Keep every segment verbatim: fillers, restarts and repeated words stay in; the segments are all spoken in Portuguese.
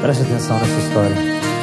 Preste atenção nessa história.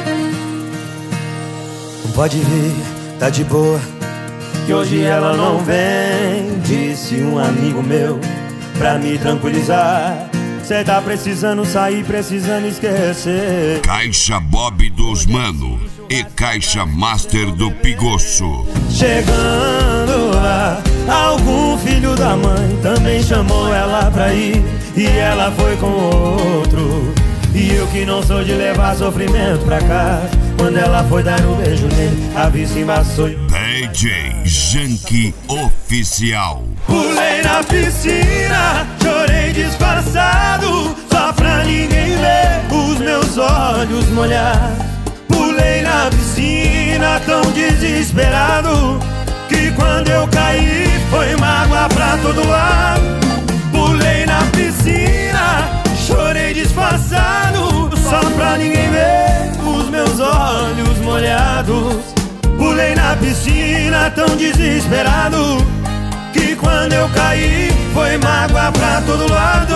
Pode vir, tá de boa, que hoje ela não vem, disse um amigo meu, pra me tranquilizar. Cê tá precisando sair, precisando esquecer. Caixa Bob dos Mano e Caixa Master do Pigoço. Chegando lá, algum filho da mãe também chamou ela pra ir, e ela foi com outro. E eu que não sou de levar sofrimento pra casa, quando ela foi dar um beijo nele, a vista embaçou. D J Janky Oficial. Pulei na piscina, chorei disfarçado, só pra ninguém ver os meus olhos molhar. Pulei na piscina tão desesperado, que quando eu caí foi mágoa pra todo lado. Pulei na piscina, chorei disfarçado, só pra ninguém ver os meus olhos molhados. Pulei na piscina tão desesperado, que quando eu caí foi mágoa pra todo lado.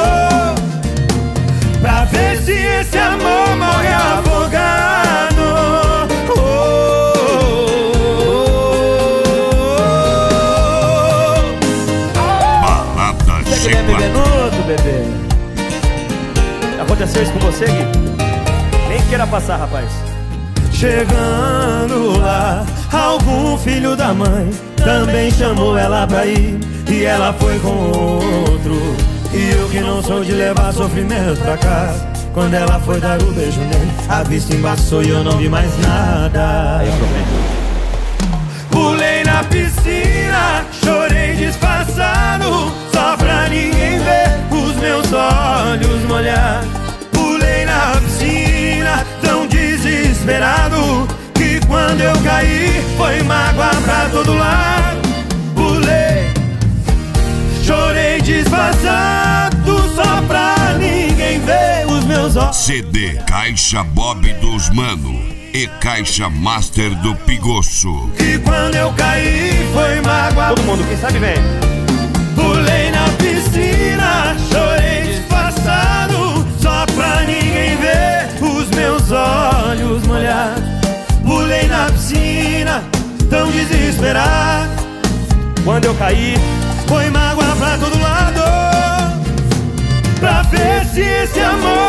Pra ver se esse amor morre afogado. Oh, oh, oh. Balada Você quer beber minuto, bebê? Aconteceu isso com você, Gui? Nem queira passar, rapaz. Chegando lá, algum filho da mãe também chamou ela pra ir, e ela foi com outro. E eu que não sou de levar sofrimento pra casa, quando ela foi dar o beijo nele, a vista embaçou e eu não vi mais nada. Aí o problema. Pulei na piscina, chorei disfarçado, só pra ninguém ver os meus olhos molhar. Pulei na piscina tão desesperado, que quando eu caí foi mágoa pra todo lado. Pulei, chorei disfarçado, só pra ninguém ver os meus olhos. C D Caixa Bob dos Mano e Caixa Master do Pigoço. Que quando eu caí foi mágoa. Todo mundo, quem sabe vem. Pulei na piscina, chorei disfarçado, só pra ninguém ver os meus olhos molhados. Pulei na piscina, tão desesperado, Quando eu caí, foi mágoa pra todo lado. Pra ver se esse amor